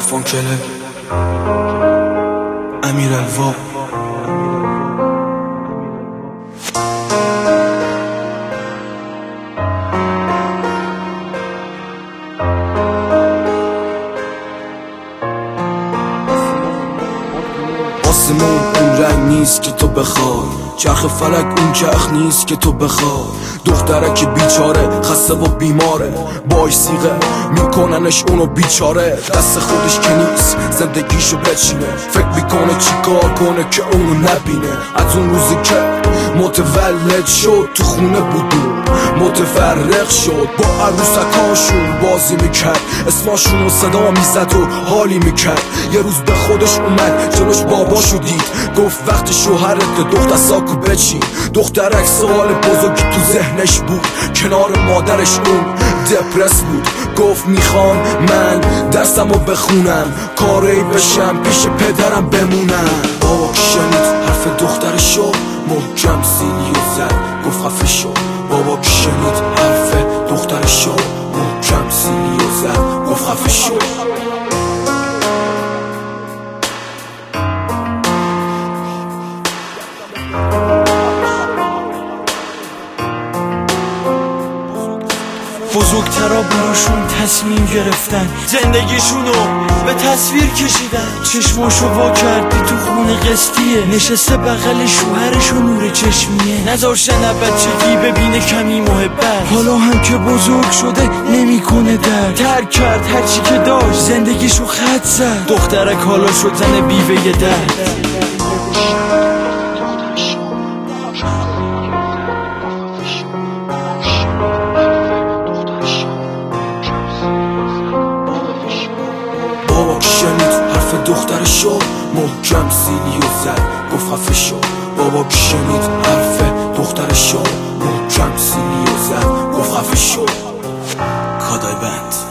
عرفان کله امیر الوا آسمون اون رنگ نیست که تو بخوای، چرخ فلک اون چرخ نیست که تو بخوای. دختره که بیچاره خسته و بیماره، باش سیغه میکننش اونو بیچاره. دست خودش که نیست زندگیشو بچینه، فکر میکنه چی کار کنه که اونو نبینه. از اون روزی که متولد شد تو خونه بودون، متفرق شد با عروسکاشون بازی میکرد، اسماشونو صدا میزد و حالی میکرد. یه روز به خودش اومد جلوش باباشو دید، گفت وقتی شوهرت دختر ساکو بچین. دخترک سوال بزرگی تو ذهنش بود، کنار مادرش اون دپرس بود. گفت میخوام من درسمو بخونم، کاری بشم پیش پدرم بمونم. بابا که شنید حرف دخترشو محکم سینیو زد، گفت خفه شو. بابا که شنید حرف دخترشو محکم سینیو زد، گفت خفه شو. بزرگترا براشون تصمیم گرفتن، زندگیشونو به تصویر کشیدن. چشماشو وا کردی تو خونه قسطیه، نشسته بغل شوهرش و نور چشمیه. نذاشتن بچگی ببینه کمی محبت، حالا هم که بزرگ شده نمیکنه درد. ترک کرد هرچی که داشت، زندگیشو خط زد. دخترک حالا شد زن بیوه درد. بابا که شنید حرف دخترشو محکم سینیو زد، گفت خفه شو. بابا که شنید حرف دخترشو محکم سینیو زد، گفت خفه شو. کادای بند.